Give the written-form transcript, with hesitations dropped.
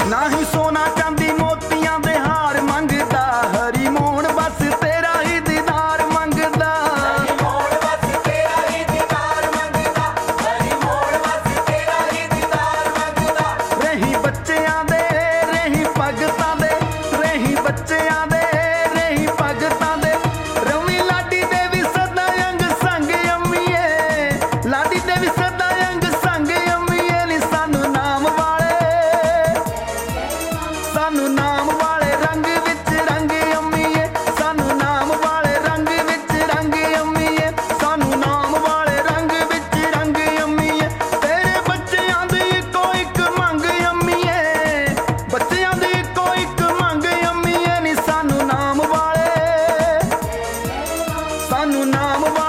नाही सोना चांदी मोतियां दे हार मंगदा, हरी मोहन बस तेरा ही दीदार मंगदा। हरी मोहन बस तेरा ही दीदार मंगदा, हरी मोहन बस तेरा ही दीदार मंगदा। रही बच्चियां दे रही भगतां दे, रही बच्चियां दे रही भगतां दे, रवी लाडी दे भी सदा अंग संग अम्मीए, लाडी दे भी सदा अंग संग अम्मीए नी सानू नाम वाले, सानू नाम वाले रंग विच रंग अम्मीए, सानू नाम वाले रंग विच रंग अम्मीए, सानू नाम वाले रंग विच रंग अम्मीए। तेरे बच्चियां दी इक्को इक मंग अम्मीए, बच्चियां दी इक्को इक मंग अम्मीए नी सानू नाम वाले, सानू नाम वाले